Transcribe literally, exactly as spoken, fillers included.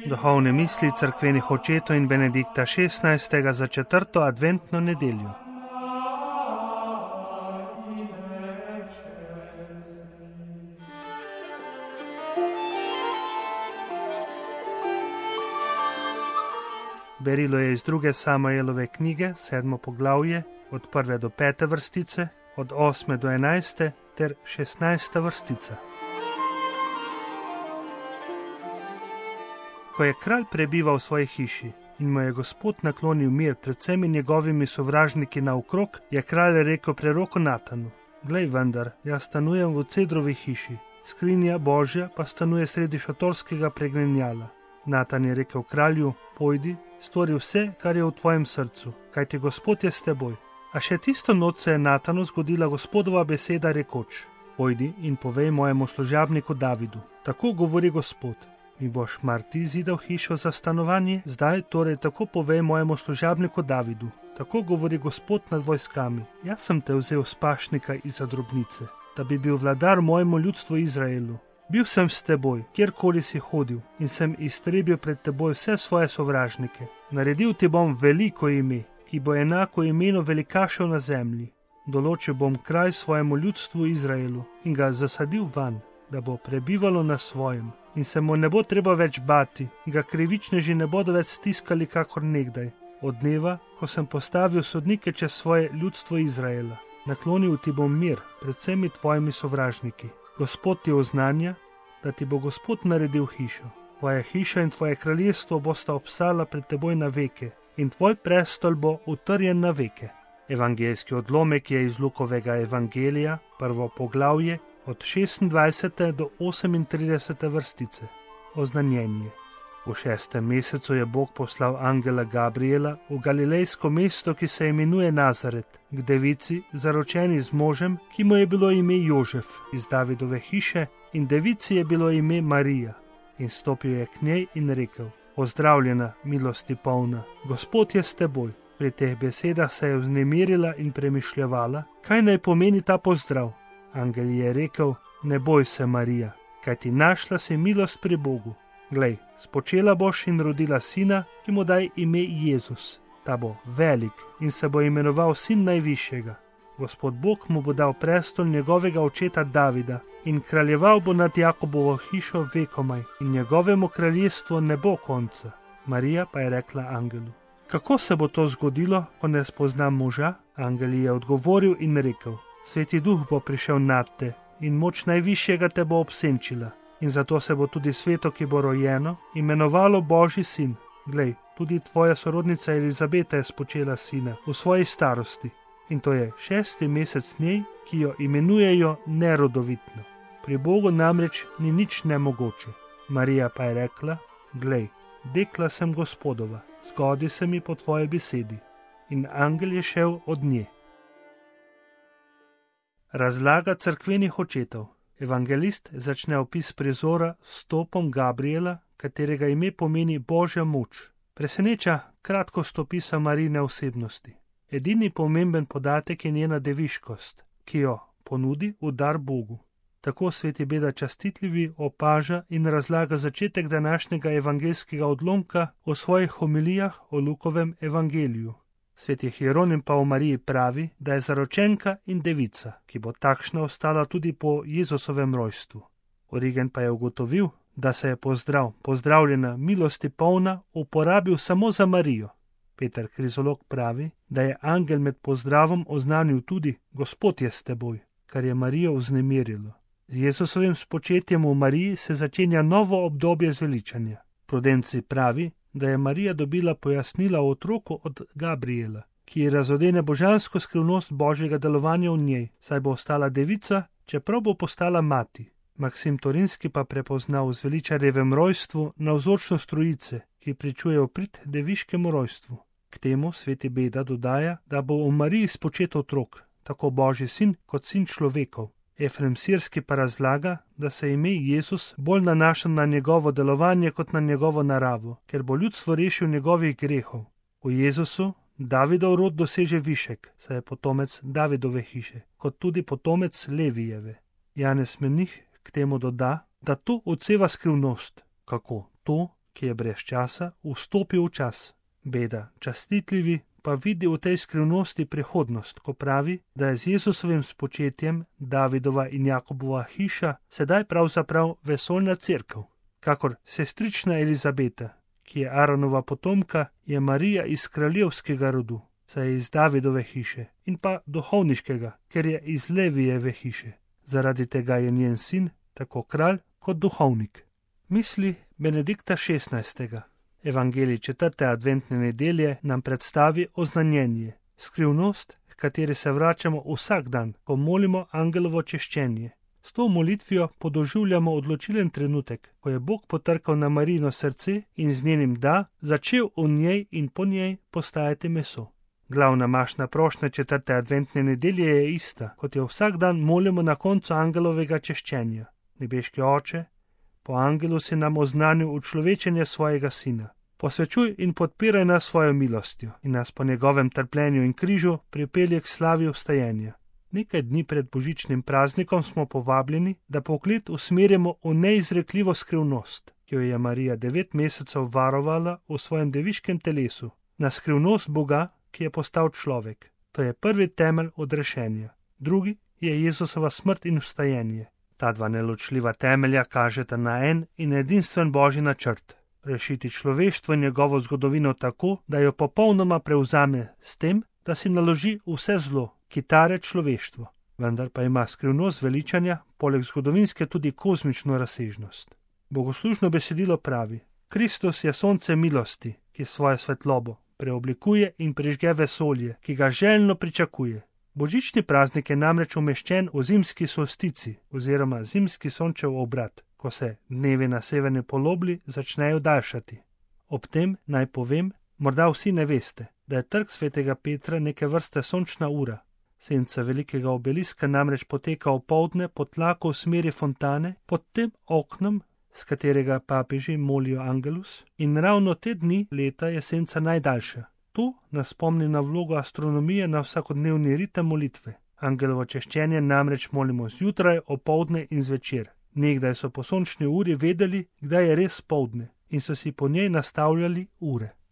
Duhovne misli cerkvenih očetov in Benedikta šestnajstega za četrto adventno nedeljo. Berilo je iz druge Samuelove knjige, sedmo poglavje, od prve do pete vrstice, od osme do enajste ter šestnajsta vrstica. Ko je kralj prebival v svoji hiši in mu je Gospod naklonil mir pred vsemi njegovimi sovražniki naokrog, je kralj rekel preroku Natanu: Glej, vendar, jaz stanujem v cedrovi hiši, skrinja Božja pa stanuje sredi šotorskega pregnenjala. Natan je rekel kralju: Pojdi, stori vse, kar je v tvojem srcu, kajti Gospod je s teboj. A še tisto noč se je Natanu zgodila Gospodova beseda rekoč: Pojdi in povej mojemu služabniku Davidu, tako govori Gospod. Mi boš mar ti zidal hišo za stanovanje? Zdaj torej tako povej mojemu služabniku Davidu, tako govori Gospod nad vojskami. Jaz sem te vzel s pašnika iza drobnice, da bi bil vladar mojemu ljudstvu Izraelu. Bil sem s teboj, kjerkoli si hodil, in sem iztrebil pred teboj vse svoje sovražnike. Naredil ti bom veliko ime, ki bo enako imenu velikašev na zemlji. Določil bom kraj svojemu ljudstvu Izraelu in ga zasadil van, da bo prebivalo na svojem, in se mu ne bo treba več bati, ga krivičneži ne bodo več stiskali kakor nekdaj, od dneva, ko sem postavil sodnike čez svoje ljudstvo Izraela. Naklonil ti bom mir pred vsemi tvojimi sovražniki. Gospod ti oznanja, da ti bo Gospod naredil hišo. Tvoja hiša in tvoje kraljestvo bosta obstala pred teboj na veke in tvoj prestol bo utrjen na veke. Evangeljski odlomek je iz Lukovega evangelija, prvo poglavje, od šestindvajsete do osemintridesete vrstice. Oznanjenje. V šestem mesecu je Bog poslal angela Gabriela v galilejsko mesto, ki se imenuje Nazaret, k devici, zaročeni z možem, ki mu je bilo ime Jožef, iz Davidove hiše, in devici je bilo ime Marija. In stopil je k njej in rekel: Pozdravljena, milosti polna, Gospod je s teboj. Pri teh besedah se je vznemirila in premišljevala, kaj naj pomeni ta pozdrav. Angel je rekel: Ne boj se, Marija, kajti našla si milost pri Bogu. Glej, spočela boš in rodila sina, ki mu daj ime Jezus. Ta bo velik in se bo imenoval Sin Najvišjega. Gospod Bog mu bo dal prestol njegovega očeta Davida in kraljeval bo nad Jakobovo hišo vekomaj in njegovemu kraljestvu ne bo konca. Marija pa je rekla angelu: Kako se bo to zgodilo, ko ne spoznam moža? Angel je odgovoril in rekel: Sveti duh bo prišel nad te in moč Najvišjega te bo obsenčila. In zato se bo tudi sveto, ki bo rojeno, imenovalo Božji sin. Glej, tudi tvoja sorodnica Elizabeta je spočela sina v svoji starosti. In to je šesti mesec njej, ki jo imenujejo nerodovitno. Pri Bogu namreč ni nič nemogoče. Marija pa je rekla: Glej, dekla sem Gospodova, zgodi se mi po tvoji besedi. In angel je šel od nje. Razlaga cerkvenih očetov. Evangelist začne opis prizora s vstopom Gabriela, katerega ime pomeni Božja moč. Preseneča kratkost opisa Marijine osebnosti. Edini pomemben podatek je njena deviškost, ki jo ponudi v dar Bogu. Tako sveti Beda Častitljivi opaža in razlaga začetek današnjega evangeljskega odlomka v svojih homilijah o Lukovem evangeliju. Sveti Hieronim pa o Mariji pravi, da je zaročenka in devica, ki bo takšna ostala tudi po Jezusovem rojstvu. Origen pa je ugotovil, da se je pozdrav, pozdravljena, milosti polna, uporabil samo za Marijo. Peter Krizolog pravi, da je angel med pozdravom oznanil tudi: Gospod je s teboj, kar je Marijo vznemirilo. Z Jezusovim spočetjem v Mariji se začenja novo obdobje zveličanja. Prudenci pravi, da je Marija dobila pojasnila o otroku od Gabriela, ki razodene božansko skrivnost Božjega delovanja v njej, saj bo ostala devica, čeprav bo postala mati. Maksim Torinski pa prepozna v zveličarjevem rojstvu navzočnost trojice, ki pričuje v prid deviškemu rojstvu. K temu sveti Beda dodaja, da bo v Mariji spočet otrok, tako Božji sin kot sin človekov. Efrem Sirski pa razlaga, da se ime Jezus bolj nanaša na njegovo delovanje kot na njegovo naravo, ker bo ljudstvo rešil njegovih grehov. V Jezusu Davidov rod doseže višek, saj je potomec Davidove hiše, kot tudi potomec Levijeve. Janez Menih k temu doda, da to odseva skrivnost. Kako? To, ki je brez časa, vstopi v čas. Beda, častitljivi, pa vidi v tej skrivnosti prihodnost, ko pravi, da je z Jezusovim spočetjem Davidova in Jakobova hiša sedaj pravzaprav vesoljna cerkev. Kakor sestrična Elizabeta, ki je Aronova potomka, je Marija iz kraljevskega rodu, saj je iz Davidove hiše, in pa duhovniškega, ker je iz Levijeve hiše. Zaradi tega je njen sin tako kralj kot duhovnik. Misli Benedikta šestnajstega. Evangelij četrte adventne nedelje nam predstavi oznanjenje, skrivnost, h kateri se vračamo vsak dan, ko molimo angelovo češčenje. S to molitvijo podoživljamo odločilen trenutek, ko je Bog potrkal na Marijino srce in z njenim da začel v njej in po njej postajati meso. Glavna mašna prošnja četrte adventne nedelje je ista, kot jo vsak dan molimo na koncu angelovega češčenja. Nebeški Oče, po angelu si nam oznanil učlovečenje svojega sina. Posvečuj in podpiraj nas svojo milostjo in nas po njegovem trpljenju in križu pripelje k slavi vstajenja. Nekaj dni pred božičnim praznikom smo povabljeni, da pogled usmerimo v neizrekljivo skrivnost, ki jo je Marija devet mesecev varovala v svojem deviškem telesu, na skrivnost Boga, ki je postal človek. To je prvi temelj odrešenja. Drugi je Jezusova smrt in vstajenje. Ta dva neločljiva temelja kažeta na en in edinstven Božji načrt. Rešiti človeštvo in njegovo zgodovino tako, da jo popolnoma prevzame s tem, da si naloži vse zlo, ki tare človeštvo. Vendar pa ima skrivnost veličanja, poleg zgodovinske tudi kozmično razsežnost. Bogoslužno besedilo pravi: Kristus je sonce milosti, ki svojo svetlobo preoblikuje in prižge vesolje, ki ga željno pričakuje. Božični praznik je namreč umeščen v zimski solstici oziroma zimski sončev obrat, ko se dnevi na severni polobli začnejo daljšati. Ob tem naj povem, morda vsi ne veste, da je trg svetega Petra neke vrste sončna ura. Senca velikega obeliska namreč poteka opoldne po tlaku v smeri fontane, pod tem oknom, s katerega papeži molijo angelus, in ravno te dni leta je senca najdaljša. To nas spomni na vlogo astronomije na vsakodnevni ritem molitve. Angelovo češčenje namreč molimo zjutraj, opoldne in zvečer. Nekdaj so po sončni uri vedeli, kdaj je res poldne, in so si po njej nastavljali ure.